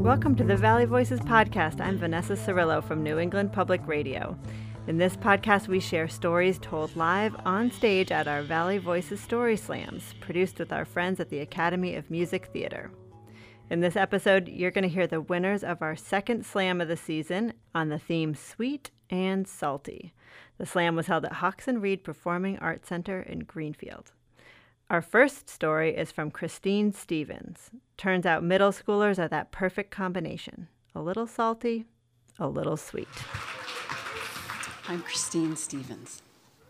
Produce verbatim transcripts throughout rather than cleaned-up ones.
Welcome to the Valley Voices podcast. I'm Vanessa Cirillo from New England Public Radio. In this podcast, we share stories told live on stage at our Valley Voices Story Slams, produced with our friends at the Academy of Music Theater. In this episode, you're going to hear the winners of our second slam of the season on the theme Sweet and Salty. The slam was held at Hawks and Reed Performing Arts Center in Greenfield. Our first story is from Christine Stevens. Turns out middle schoolers are that perfect combination. A little salty, a little sweet. I'm Christine Stevens.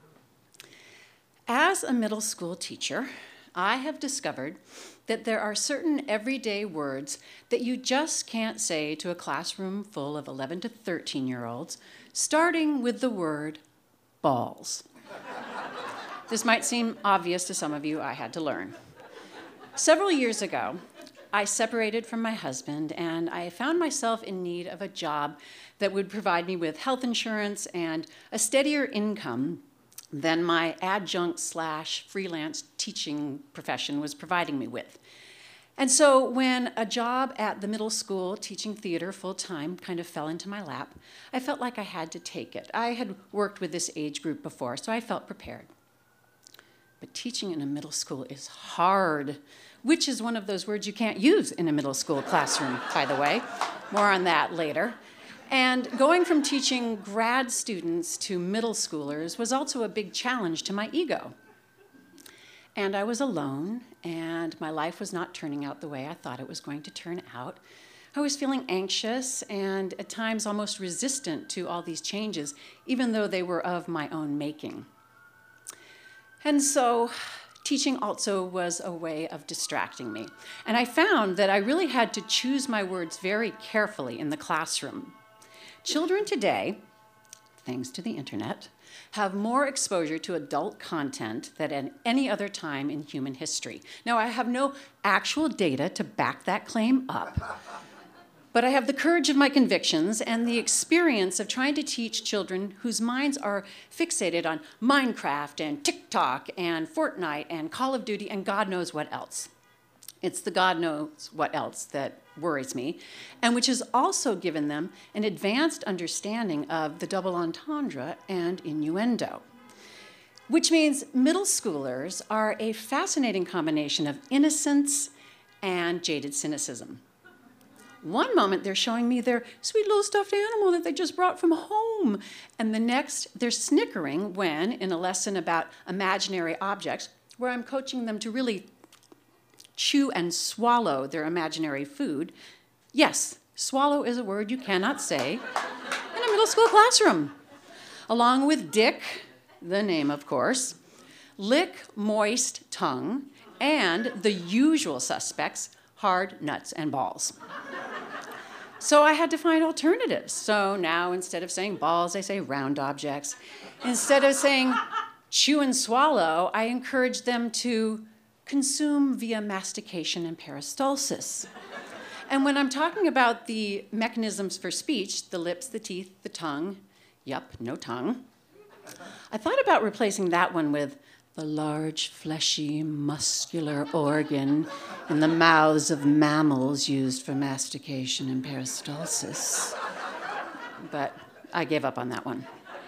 As a middle school teacher, I have discovered that there are certain everyday words that you just can't say to a classroom full of eleven to thirteen-year-olds, starting with the word balls. This might seem obvious to some of you. I had to learn. Several years ago, I separated from my husband, and I found myself in need of a job that would provide me with health insurance and a steadier income than my adjunct slash freelance teaching profession was providing me with. And so when a job at the middle school teaching theater full-time kind of fell into my lap, I felt like I had to take it. I had worked with this age group before, so I felt prepared. But teaching in a middle school is hard, which is one of those words you can't use in a middle school classroom, by the way. More on that later. And going from teaching grad students to middle schoolers was also a big challenge to my ego. And I was alone, and my life was not turning out the way I thought it was going to turn out. I was feeling anxious and at times almost resistant to all these changes, even though they were of my own making. And so teaching also was a way of distracting me. And I found that I really had to choose my words very carefully in the classroom. Children today, thanks to the internet, have more exposure to adult content than at any other time in human history. Now, I have no actual data to back that claim up, but I have the courage of my convictions and the experience of trying to teach children whose minds are fixated on Minecraft and TikTok and Fortnite and Call of Duty and God knows what else. It's the God knows what else that worries me, and which has also given them an advanced understanding of the double entendre and innuendo. Which means middle schoolers are a fascinating combination of innocence and jaded cynicism. One moment, they're showing me their sweet little stuffed animal that they just brought from home. And the next, they're snickering when, in a lesson about imaginary objects, where I'm coaching them to really chew and swallow their imaginary food. Yes, swallow is a word you cannot say in a middle school classroom. Along with dick, the name, of course, lick, moist tongue, and the usual suspects, hard nuts and balls. So I had to find alternatives. So now instead of saying balls, I say round objects. Instead of saying chew and swallow, I encourage them to consume via mastication and peristalsis. And when I'm talking about the mechanisms for speech, the lips, the teeth, the tongue, yep, no tongue, I thought about replacing that one with the large, fleshy, muscular organ in the mouths of mammals used for mastication and peristalsis. But I gave up on that one.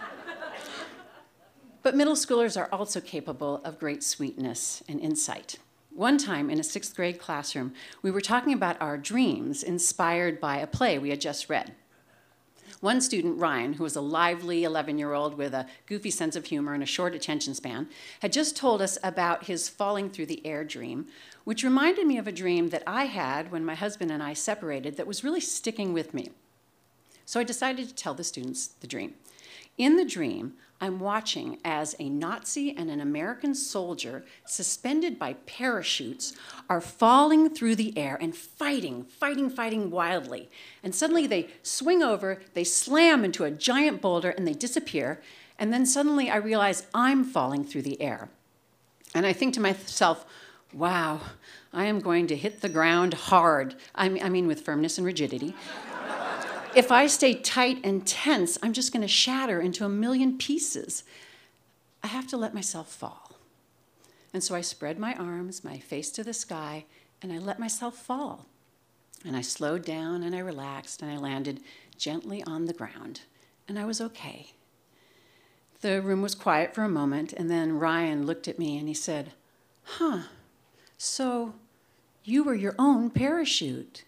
But middle schoolers are also capable of great sweetness and insight. One time in a sixth grade classroom, we were talking about our dreams inspired by a play we had just read. One student, Ryan, who was a lively eleven-year-old with a goofy sense of humor and a short attention span, had just told us about his falling through the air dream, which reminded me of a dream that I had when my husband and I separated that was really sticking with me. So I decided to tell the students the dream. In the dream, I'm watching as a Nazi and an American soldier, suspended by parachutes, are falling through the air and fighting, fighting, fighting wildly. And suddenly they swing over, they slam into a giant boulder, and they disappear. And then suddenly I realize I'm falling through the air. And I think to myself, wow, I am going to hit the ground hard. I mean, with firmness and rigidity. If I stay tight and tense, I'm just going to shatter into a million pieces. I have to let myself fall. And so I spread my arms, my face to the sky, and I let myself fall. And I slowed down and I relaxed and I landed gently on the ground, and I was okay. The room was quiet for a moment, and then Ryan looked at me and he said, "Huh, so you were your own parachute."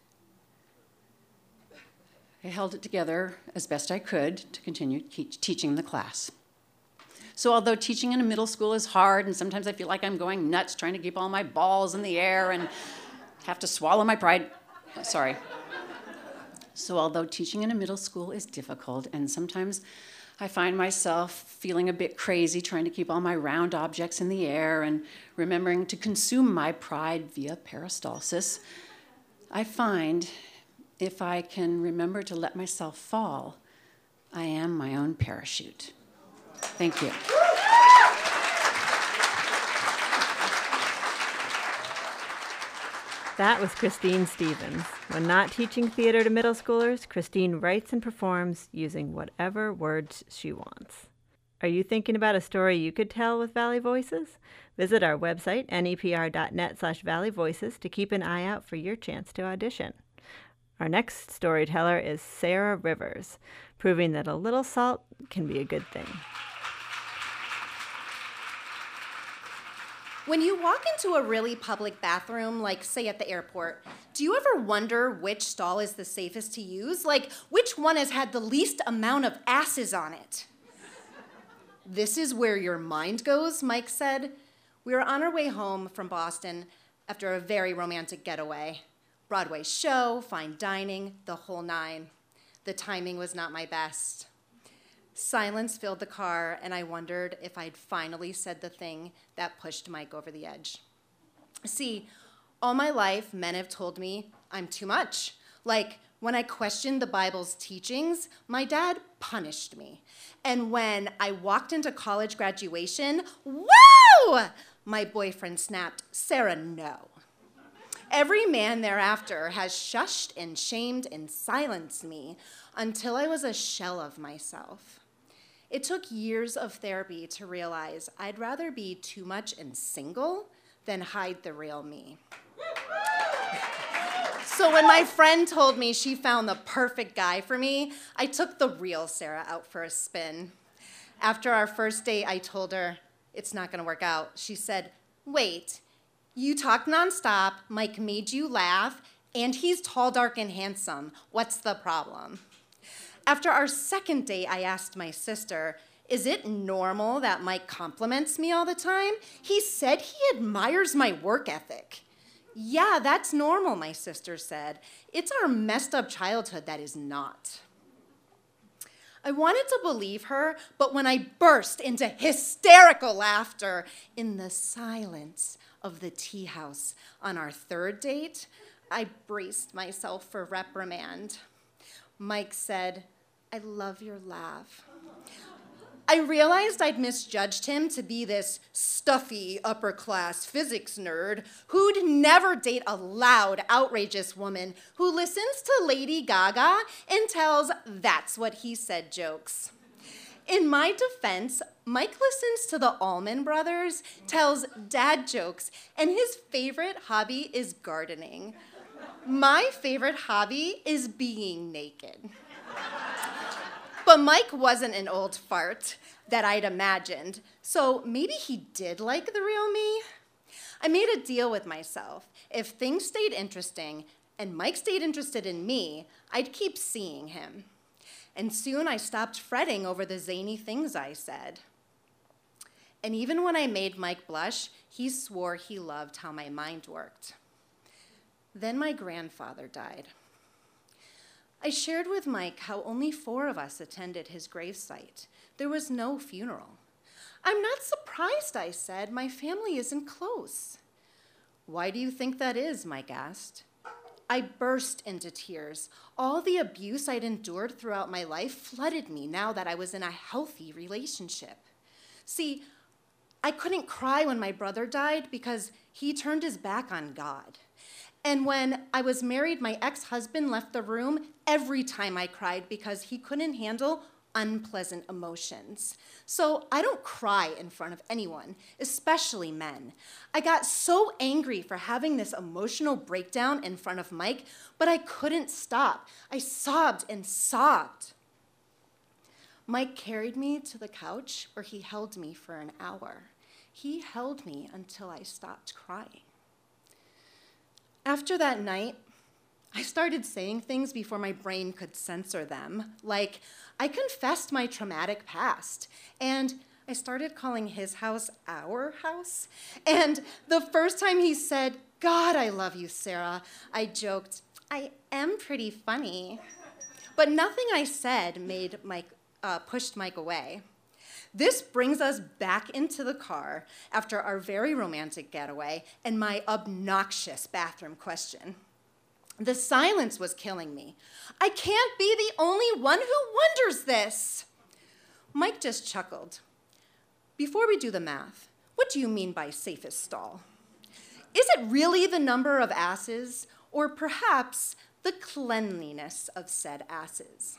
I held it together as best I could to continue te- teaching the class. So although teaching in a middle school is hard, and sometimes I feel like I'm going nuts trying to keep all my balls in the air and have to swallow my pride, sorry. So although teaching in a middle school is difficult, and sometimes I find myself feeling a bit crazy trying to keep all my round objects in the air and remembering to consume my pride via peristalsis, I find if I can remember to let myself fall, I am my own parachute. Thank you. That was Christine Stevens. When not teaching theater to middle schoolers, Christine writes and performs using whatever words she wants. Are you thinking about a story you could tell with Valley Voices? Visit our website, nepr.net slash Valley Voices, to keep an eye out for your chance to audition. Our next storyteller is Sarah Rivers, proving that a little salt can be a good thing. When you walk into a really public bathroom, like say at the airport, do you ever wonder which stall is the safest to use? Like which one has had the least amount of asses on it? "This is where your mind goes," Mike said. We were on our way home from Boston after a very romantic getaway. Broadway show, fine dining, the whole nine. The timing was not my best. Silence filled the car, and I wondered if I'd finally said the thing that pushed Mike over the edge. See, all my life, men have told me I'm too much. Like, when I questioned the Bible's teachings, my dad punished me. And when I walked into college graduation, woo! My boyfriend snapped, "Sarah, no." Every man thereafter has shushed and shamed and silenced me until I was a shell of myself. It took years of therapy to realize I'd rather be too much and single than hide the real me. So when my friend told me she found the perfect guy for me, I took the real Sarah out for a spin. After our first date, I told her, "It's not gonna work out." She said, "Wait, you talked nonstop, Mike made you laugh, and he's tall, dark, and handsome. What's the problem?" After our second date, I asked my sister, "Is it normal that Mike compliments me all the time? He said he admires my work ethic." "Yeah, that's normal," my sister said. "It's our messed up childhood that is not." I wanted to believe her, but when I burst into hysterical laughter in the silence of the tea house on our third date, I braced myself for reprimand. Mike said, "I love your laugh." I realized I'd misjudged him to be this stuffy, upper-class physics nerd who'd never date a loud, outrageous woman who listens to Lady Gaga and tells "that's what he said" jokes. In my defense, Mike listens to the Allman Brothers, tells dad jokes, and his favorite hobby is gardening. My favorite hobby is being naked. But Mike wasn't an old fart that I'd imagined, so maybe he did like the real me. I made a deal with myself. If things stayed interesting and Mike stayed interested in me, I'd keep seeing him. And soon I stopped fretting over the zany things I said. And even when I made Mike blush, he swore he loved how my mind worked. Then my grandfather died. I shared with Mike how only four of us attended his gravesite. There was no funeral. "I'm not surprised," I said. "My family isn't close." "Why do you think that is?" Mike asked. I burst into tears. All the abuse I'd endured throughout my life flooded me now that I was in a healthy relationship. See, I couldn't cry when my brother died because he turned his back on God. And when I was married, my ex-husband left the room every time I cried because he couldn't handle unpleasant emotions. So I don't cry in front of anyone, especially men. I got so angry for having this emotional breakdown in front of Mike, but I couldn't stop. I sobbed and sobbed. Mike carried me to the couch where he held me for an hour. He held me until I stopped crying. After that night, I started saying things before my brain could censor them, like, I confessed my traumatic past, and I started calling his house our house. And the first time he said, God, I love you, Sarah, I joked, I am pretty funny. But nothing I said made Mike, uh, pushed Mike away. This brings us back into the car after our very romantic getaway and my obnoxious bathroom question. The silence was killing me. I can't be the only one who wonders this. Mike just chuckled. Before we do the math, what do you mean by safest stall? Is it really the number of asses, or perhaps the cleanliness of said asses?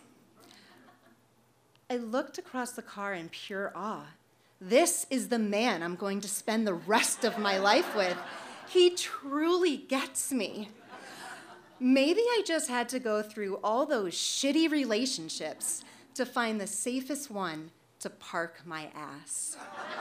I looked across the car in pure awe. This is the man I'm going to spend the rest of my life with. He truly gets me. Maybe I just had to go through all those shitty relationships to find the safest one to park my ass.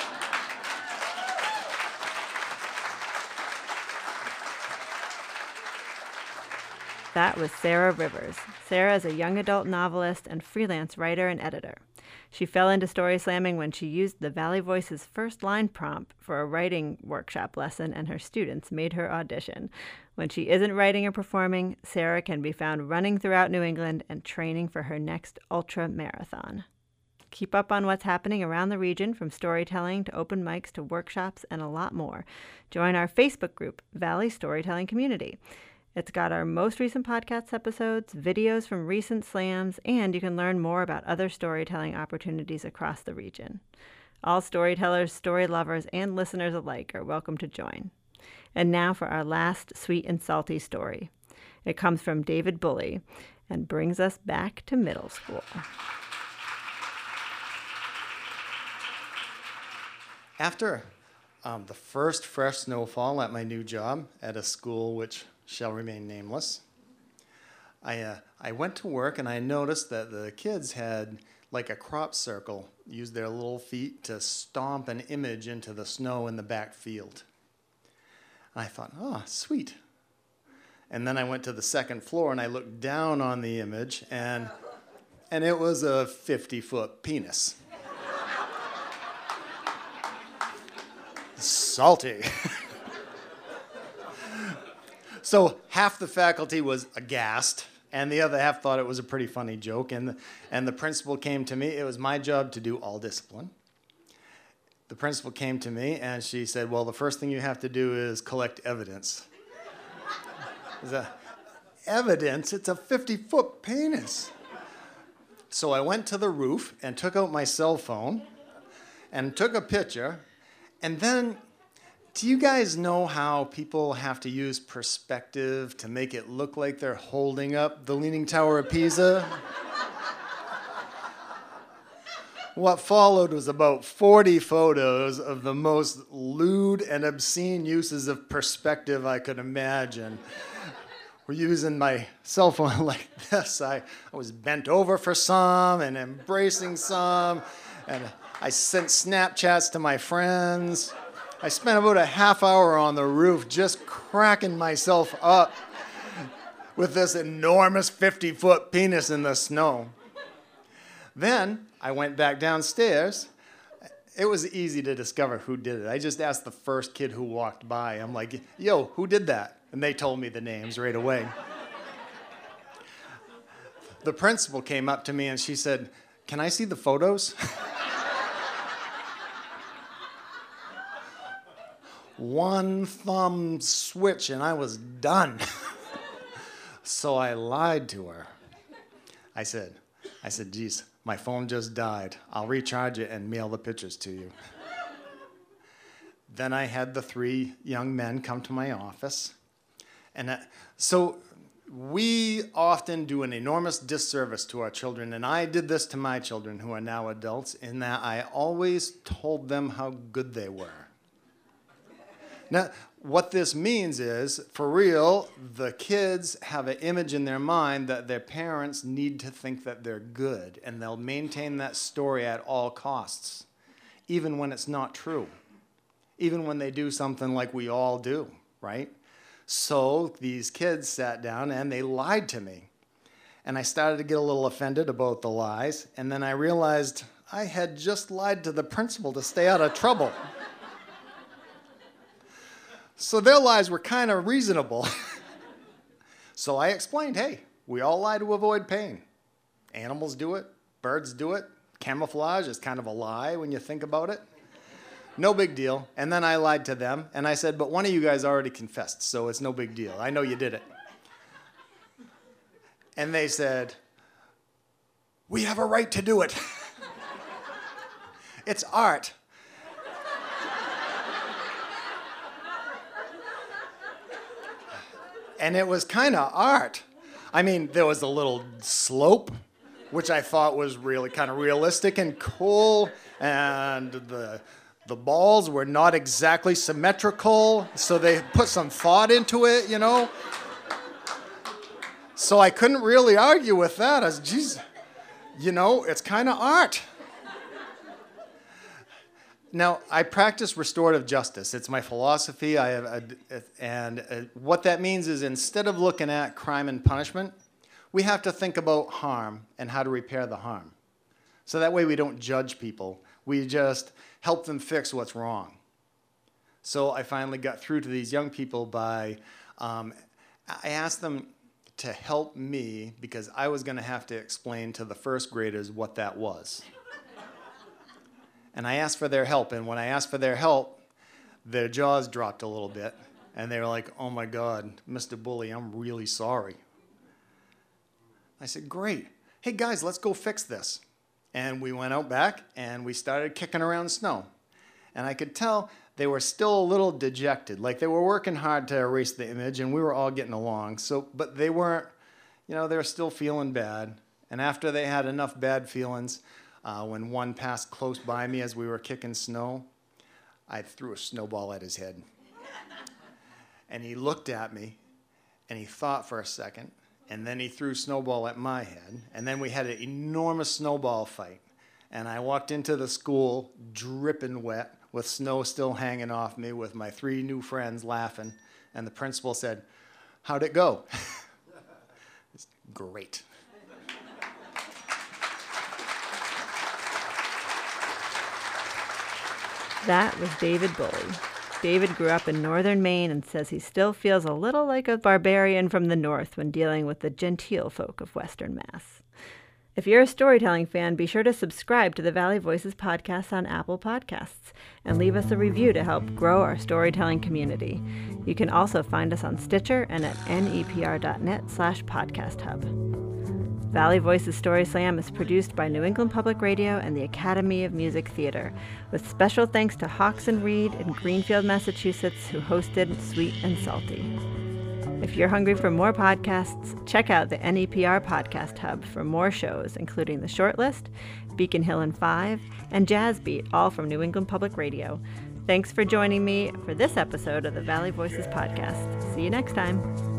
That was Sarah Rivers. Sarah is a young adult novelist and freelance writer and editor. She fell into story slamming when she used the Valley Voice's first line prompt for a writing workshop lesson, and her students made her audition. When she isn't writing or performing, Sarah can be found running throughout New England and training for her next ultra marathon. Keep up on what's happening around the region, from storytelling to open mics to workshops and a lot more. Join our Facebook group, Valley Storytelling Community. It's got our most recent podcast episodes, videos from recent slams, and you can learn more about other storytelling opportunities across the region. All storytellers, story lovers, and listeners alike are welcome to join. And now for our last sweet and salty story. It comes from David Bully and brings us back to middle school. After um, the first fresh snowfall at my new job at a school which shall remain nameless, I, uh, I went to work and I noticed that the kids had like a crop circle, used their little feet to stomp an image into the snow in the back field. And I thought, oh, sweet. And then I went to the second floor and I looked down on the image, and, and it was a fifty-foot penis. Salty. So half the faculty was aghast, and the other half thought it was a pretty funny joke. And the, and the principal came to me. It was my job to do all discipline. The principal came to me, and she said, well, the first thing you have to do is collect evidence. Is that evidence? It's a fifty-foot penis. So I went to the roof and took out my cell phone and took a picture. And then, do you guys know how people have to use perspective to make it look like they're holding up the Leaning Tower of Pisa? What followed was about forty photos of the most lewd and obscene uses of perspective I could imagine. We're using my cell phone like this. I, I was bent over for some and embracing some, and I sent Snapchats to my friends. I spent about a half hour on the roof just cracking myself up with this enormous fifty-foot penis in the snow. Then I went back downstairs. It was easy to discover who did it. I just asked the first kid who walked by. I'm like, yo, who did that? And they told me the names right away. The principal came up to me and she said, can I see the photos? One thumb switch and I was done. So I lied to her. I said, I said, geez, my phone just died. I'll recharge it and mail the pictures to you. Then I had the three young men come to my office. And I, so we often do an enormous disservice to our children, and I did this to my children who are now adults, in that I always told them how good they were. Now, what this means is, for real, the kids have an image in their mind that their parents need to think that they're good, and they'll maintain that story at all costs, even when it's not true, even when they do something like we all do, right? So these kids sat down and they lied to me. And I started to get a little offended about the lies, and then I realized I had just lied to the principal to stay out of trouble. So their lies were kind of reasonable. So I explained, hey, we all lie to avoid pain. Animals do it, birds do it. Camouflage is kind of a lie when you think about it. No big deal. And then I lied to them, and I said, but one of you guys already confessed, so it's no big deal. I know you did it. And they said, we have a right to do it. It's art. And it was kind of art. I mean, there was a little slope, which I thought was really kind of realistic and cool, and the the balls were not exactly symmetrical, so they put some thought into it, you know. So I couldn't really argue with that. I was, geez, you know, it's kind of art. Now, I practice restorative justice. It's my philosophy. I have a, and uh, what that means is, instead of looking at crime and punishment, we have to think about harm and how to repair the harm. So that way we don't judge people. We just help them fix what's wrong. So I finally got through to these young people by, um, I asked them to help me because I was going to have to explain to the first graders what that was. And I asked for their help, and when I asked for their help, their jaws dropped a little bit, and they were like, oh my God, Mister Bully, I'm really sorry. I said, great. Hey guys, let's go fix this. And we went out back, and we started kicking around snow. And I could tell they were still a little dejected, like they were working hard to erase the image, and we were all getting along. So, but they weren't, you know, they were still feeling bad. And after they had enough bad feelings, Uh, when one passed close by me as we were kicking snow, I threw a snowball at his head. And he looked at me, and he thought for a second, and then he threw a snowball at my head, and then we had an enormous snowball fight. And I walked into the school dripping wet, with snow still hanging off me, with my three new friends laughing, and the principal said, how'd it go? It's great. That was David Bully. David grew up in northern Maine and says he still feels a little like a barbarian from the north when dealing with the genteel folk of Western Mass. If you're a storytelling fan, be sure to subscribe to the Valley Voices podcast on Apple Podcasts and leave us a review to help grow our storytelling community. You can also find us on Stitcher and at nepr.net slash podcast hub. Valley Voices Story Slam is produced by New England Public Radio and the Academy of Music Theater, with special thanks to Hawks and Reed in Greenfield, Massachusetts, who hosted Sweet and Salty. If you're hungry for more podcasts, check out the N E P R Podcast Hub for more shows, including The Shortlist, Beacon Hill in Five, and Jazz Beat, all from New England Public Radio. Thanks for joining me for this episode of the Valley Voices Podcast. See you next time.